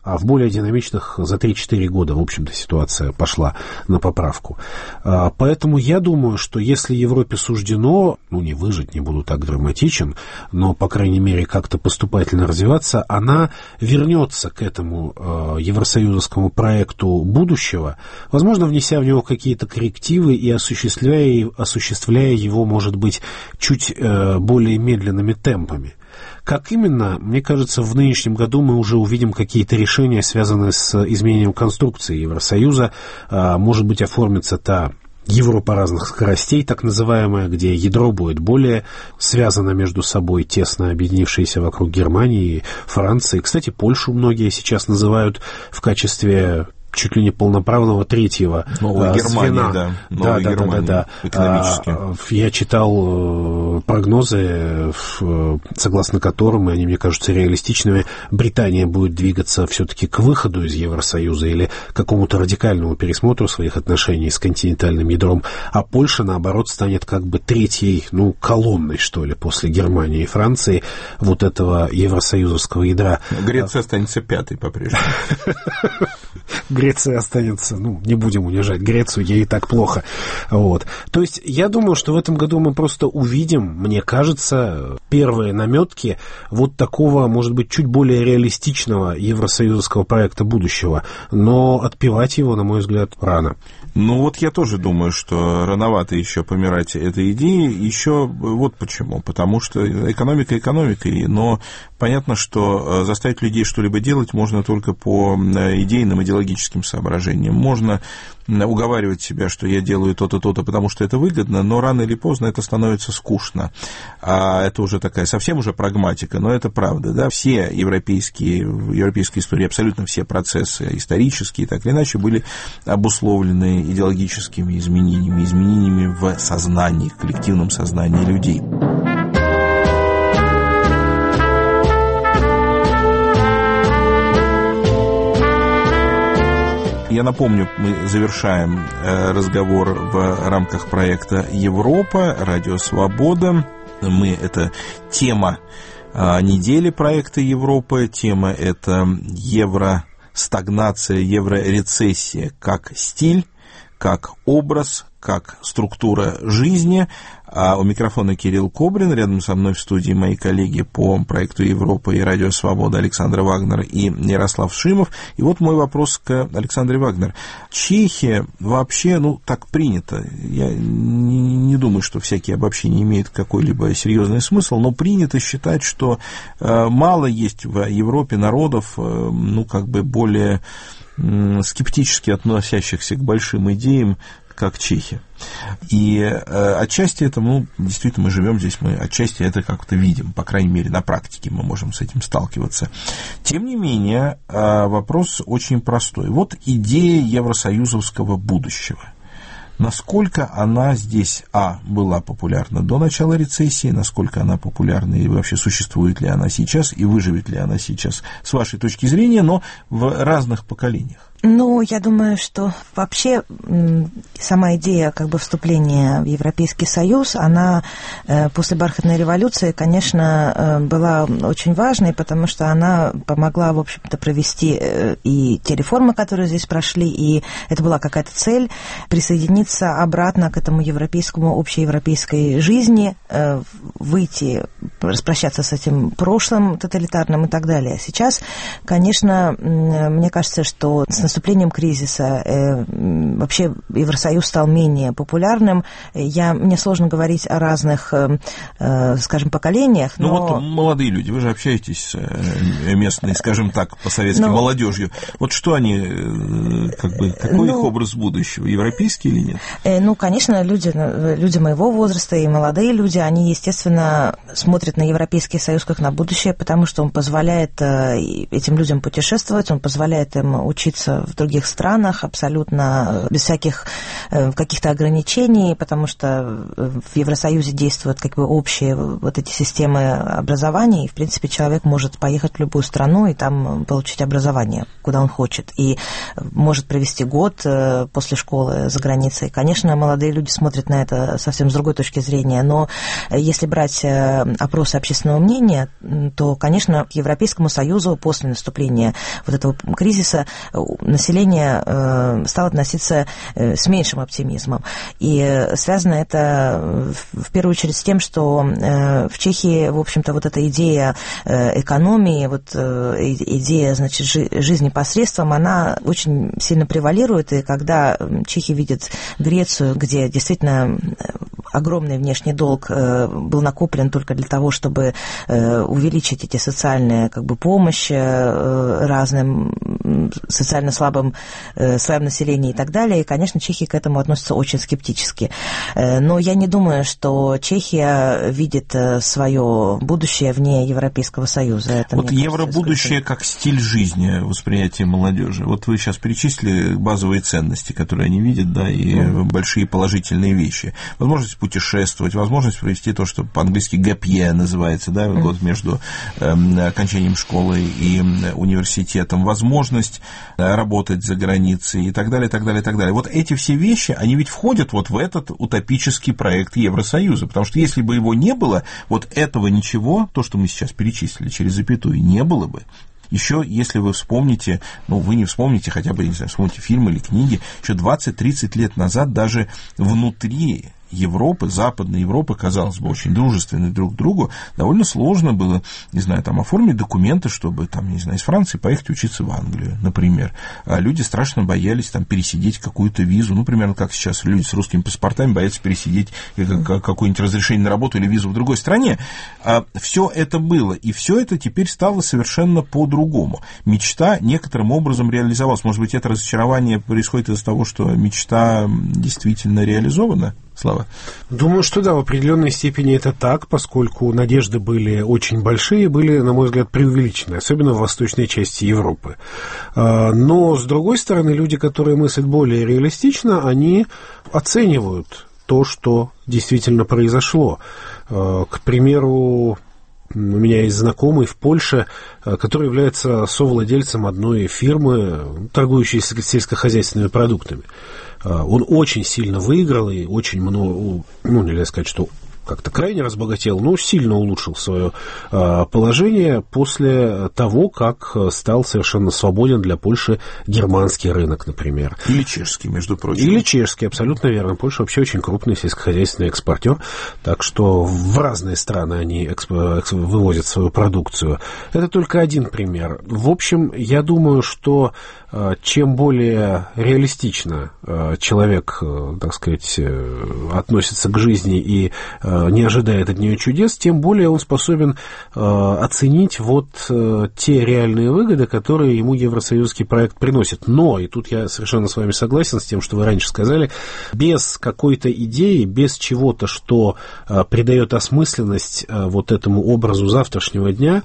а в более динамичных за три-четыре года, в общем-то, ситуация пошла на поправку. Поэтому я думаю, что если Европе суждено, ну, не выжить, не буду так драматичен, но, по крайней мере, как-то поступательно развиваться, она вернется к этому евросоюзовскому проекту будущего, возможно, внеся в него какие-то коррективы и осуществляя, осуществляя его, может быть, чуть более медленными темпами. Как именно, мне кажется, в нынешнем году мы уже увидим какие-то решения, связанные с изменением конструкции Евросоюза. Может быть, оформится та Европа разных скоростей, так называемая, где ядро будет более связано между собой, тесно объединившееся вокруг Германии и Франции. Кстати, Польшу многие сейчас называют в качестве чуть ли не полноправного третьего Новой а, Германии, звена. да. Да, да, да, да, да. А, я читал прогнозы, согласно которым, и они мне кажутся реалистичными, Британия будет двигаться все-таки к выходу из Евросоюза или к какому-то радикальному пересмотру своих отношений с континентальным ядром, а Польша, наоборот, станет как бы третьей, ну, колонной, что ли, после Германии и Франции вот этого евросоюзовского ядра. Греция останется пятой по-прежнему. Греция останется, ну, не будем унижать Грецию, ей и так плохо. Вот. То есть, я думаю, что в этом году мы просто увидим, мне кажется, первые наметки вот такого, может быть, чуть более реалистичного евросоюзовского проекта будущего. Но отпевать его, на мой взгляд, рано. Ну, вот я тоже думаю, что рановато еще помирать этой идеей. Еще вот почему. Потому что экономика экономикой, но понятно, что заставить людей что-либо делать можно только по идейным, идеологическим соображениям. Можно уговаривать себя, что я делаю то-то, то-то, потому что это выгодно, но рано или поздно это становится скучно. А это уже такая совсем уже прагматика, но это правда. Да? Все европейские, в европейской истории абсолютно все процессы исторические, так или иначе, были обусловлены идеологическими изменениями, изменениями в сознании, в коллективном сознании людей. Я напомню, мы завершаем разговор в рамках проекта «Европа», «Радио Свобода». Мы, это тема недели проекта «Европа», тема это евростагнация, еврорецессия как стиль, как образ, как структура жизни. А у микрофона Кирилл Кобрин, рядом со мной в студии мои коллеги по проекту «Европа» и «Радио Свобода» Александр Вагнер и Ярослав Шимов. И вот мой вопрос к Александре Вагнер. Чехия вообще, ну, так принято. Я не, не думаю, что всякие обобщения имеют какой-либо серьезный смысл, но принято считать, что э, мало есть в Европе народов, э, ну, как бы более э, скептически относящихся к большим идеям, как Чехия. И э, отчасти это, ну, действительно, мы живем здесь, мы отчасти это как-то видим, по крайней мере, на практике мы можем с этим сталкиваться. Тем не менее, э, вопрос очень простой. Вот идея евросоюзовского будущего. Насколько она здесь, а, была популярна до начала рецессии, насколько она популярна и вообще существует ли она сейчас, и выживет ли она сейчас, с вашей точки зрения, но в разных поколениях? Ну, я думаю, что вообще сама идея как бы вступления в Европейский Союз, она после Бархатной революции, конечно, была очень важной, потому что она помогла, в общем-то, провести и те реформы, которые здесь прошли, и это была какая-то цель присоединиться обратно к этому европейскому, общеевропейской жизни, выйти, распрощаться с этим прошлым тоталитарным и так далее. Сейчас, конечно, мне кажется, что с наступлением кризиса э, вообще Евросоюз стал менее популярным. Я, мне сложно говорить о разных, э, э, скажем, поколениях. Но... Ну но... вот молодые люди, вы же общаетесь с э, местной, скажем так, по-советски, но... молодежью. Вот что они, э, как бы, какой ну... их образ будущего, европейский или нет? Э, ну, конечно, люди, люди моего возраста и молодые люди, они, естественно, смотрят на Европейский Союз как на будущее, потому что он позволяет э, этим людям путешествовать, он позволяет им учиться в других странах, абсолютно без всяких каких-то ограничений, потому что в Евросоюзе действуют как бы общие вот эти системы образования, и, в принципе, человек может поехать в любую страну и там получить образование, куда он хочет, и может провести год после школы за границей. Конечно, молодые люди смотрят на это совсем с другой точки зрения, но если брать опросы общественного мнения, то, конечно, к Европейскому Союзу после наступления вот этого кризиса население стало относиться с меньшим оптимизмом. И связано это в первую очередь с тем, что в Чехии, в общем-то, вот эта идея экономии, вот идея, значит, жизни посредством, она очень сильно превалирует, и когда чехи видят Грецию, где действительно огромный внешний долг был накоплен только для того, чтобы увеличить эти социальные как бы, помощи разным социально слабым слоям населения и так далее. И, конечно, чехи к этому относятся очень скептически. Но я не думаю, что Чехия видит свое будущее вне Европейского Союза. Это, вот евробудущее как стиль жизни, восприятие молодежи. Вот вы сейчас перечислили базовые ценности, которые они видят, да, и mm. большие положительные вещи. Возможность путешествовать, возможность провести то, что по-английски gap year называется, да, mm. год между э, окончанием школы и университетом, возможность работать за границей и так далее, и так далее, и так далее. Вот эти все вещи, они ведь входят вот в этот утопический проект Евросоюза, потому что если бы его не было, вот этого ничего, то, что мы сейчас перечислили через запятую, не было бы. Еще, если вы вспомните, ну, вы не вспомните, хотя бы, не знаю, вспомните фильмы или книги, еще двадцать-тридцать лет назад даже внутри Европы, Западной Европы, казалось бы, очень дружественны друг к другу, довольно сложно было, не знаю, там, оформить документы, чтобы, там, не знаю, из Франции поехать учиться в Англию, например. А люди страшно боялись там пересидеть какую-то визу, ну, примерно как сейчас люди с русскими паспортами боятся пересидеть какое-нибудь разрешение на работу или визу в другой стране. А все это было, и все это теперь стало совершенно по-другому. Мечта некоторым образом реализовалась. Может быть, это разочарование происходит из-за того, что мечта действительно реализована? Слава? Думаю, что да, в определенной степени это так, поскольку надежды были очень большие, были, на мой взгляд, преувеличены, особенно в восточной части Европы. Но, с другой стороны, люди, которые мыслят более реалистично, они оценивают то, что действительно произошло. К примеру, у меня есть знакомый в Польше, который является совладельцем одной фирмы, торгующей сельскохозяйственными продуктами. Он очень сильно выиграл и очень много, ну, нельзя сказать, что как-то крайне разбогател, но сильно улучшил свое положение после того, как стал совершенно свободен для Польши германский рынок, например. Или чешский, между прочим. Или чешский, абсолютно верно. Польша вообще очень крупный сельскохозяйственный экспортер, так что в разные страны они эксп- вывозят свою продукцию. Это только один пример. В общем, я думаю, что чем более реалистично человек, так сказать, относится к жизни и не ожидает от нее чудес, тем более он способен оценить вот те реальные выгоды, которые ему евросоюзский проект приносит. Но, и тут я совершенно с вами согласен с тем, что вы раньше сказали, без какой-то идеи, без чего-то, что придает осмысленность вот этому образу завтрашнего дня,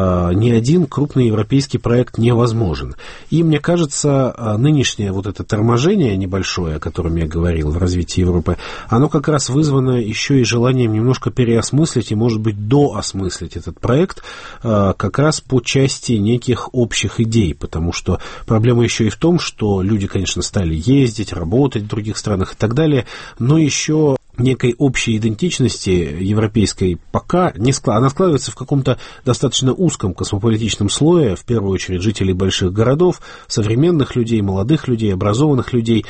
ни один крупный европейский проект невозможен. И мне кажется, нынешнее вот это торможение небольшое, о котором я говорил в развитии Европы, оно как раз вызвано еще и желанием немножко переосмыслить и, может быть, доосмыслить этот проект как раз по части неких общих идей, потому что проблема еще и в том, что люди, конечно, стали ездить, работать в других странах и так далее, но еще некой общей идентичности европейской пока не склад... она складывается в каком-то достаточно узком космополитичном слое, в первую очередь жителей больших городов, современных людей, молодых людей, образованных людей,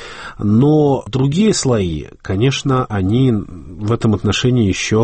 но другие слои, конечно, они в этом отношении еще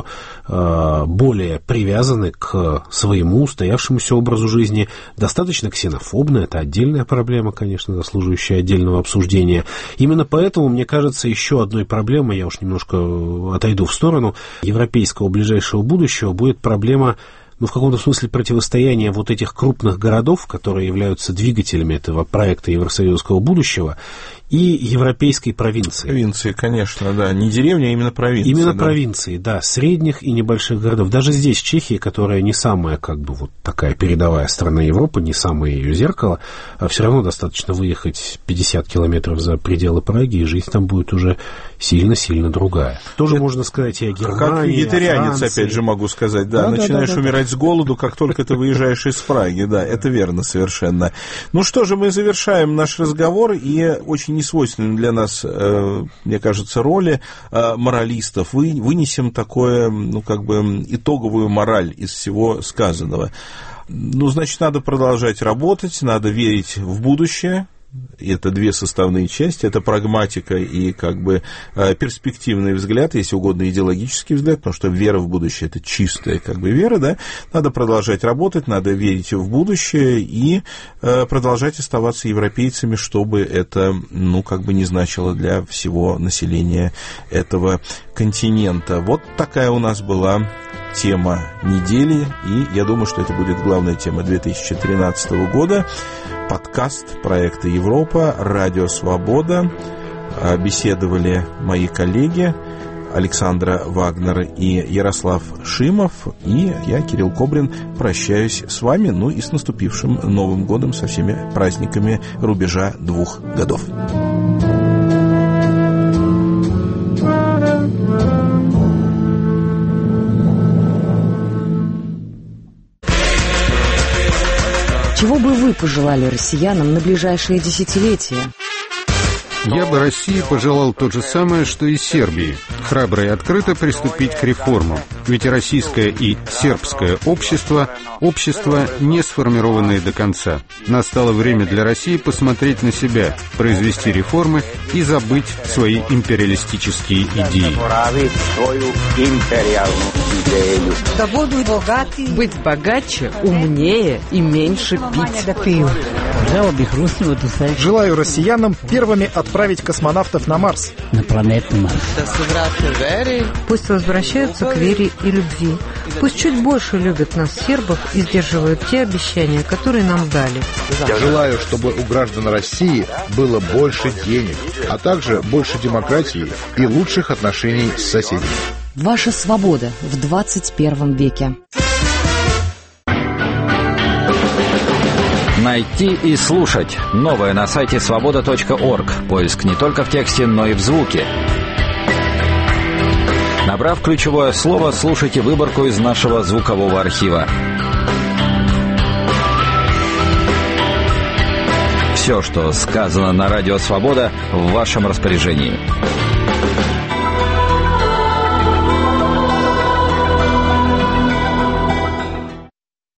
э, более привязаны к своему устоявшемуся образу жизни, достаточно ксенофобны, это отдельная проблема, конечно, заслуживающая отдельного обсуждения. Именно поэтому, мне кажется, еще одной проблемой, я уж немножко отойду в сторону, европейского ближайшего будущего будет проблема, ну, в каком-то смысле противостояния вот этих крупных городов, которые являются двигателями этого проекта евросоюзского будущего, и европейской провинции. Провинции, конечно, да. Не деревня, а именно провинции. Именно да. провинции, да. Средних и небольших городов. Даже здесь, Чехия, которая не самая, как бы, вот такая передовая страна Европы, не самое ее зеркало, а все равно достаточно выехать пятьдесят километров за пределы Праги, и жизнь там будет уже сильно-сильно другая. Тоже это можно сказать и о Германии, как вегетарианец, Франции. Опять же, могу сказать, да, да начинаешь да, да, умирать да. с голоду, как только ты выезжаешь из Праги, да, это верно совершенно. Ну что же, мы завершаем наш разговор, и очень несвойственной для нас, мне кажется, роли моралистов вы, вынесем такое, ну, как бы, итоговую мораль из всего сказанного. Ну, значит, надо продолжать работать, надо верить в будущее. Это две составные части, это прагматика и как бы перспективный взгляд, если угодно идеологический взгляд, потому что вера в будущее – это чистая как бы вера, да, надо продолжать работать, надо верить в будущее и продолжать оставаться европейцами, чтобы это, ну, как бы не значило для всего населения этого континента. Вот такая у нас была тема недели, и я думаю, что это будет главная тема две тысячи тринадцатого года. Подкаст проекта «Европа», «Радио Свобода». Беседовали мои коллеги Александра Вагнер и Ярослав Шимов. И я, Кирилл Кобрин, прощаюсь с вами. Ну и с наступившим Новым годом, со всеми праздниками рубежа двух годов. Чего бы вы пожелали россиянам на ближайшие десятилетия? Я бы России пожелал то же самое, что и Сербии. Храбро и открыто приступить к реформам. Ведь российское и сербское общество – общества, не сформированные до конца. Настало время для России посмотреть на себя, произвести реформы и забыть свои империалистические идеи. Да буду богаты. Быть богаче, умнее и меньше пить. Желаю россиянам первыми отправить космонавтов на Марс. На планету Марс. Пусть возвращаются к вере и любви. Пусть чуть больше любят нас, сербов, и сдерживают те обещания, которые нам дали. Я желаю, чтобы у граждан России было больше денег, а также больше демократии и лучших отношений с соседями. Ваша свобода в двадцать первом веке. Найти и слушать. Новое на сайте свобода точка орг. Поиск не только в тексте, но и в звуке. Набрав ключевое слово, слушайте выборку из нашего звукового архива. Все, что сказано на Радио Свобода, в вашем распоряжении.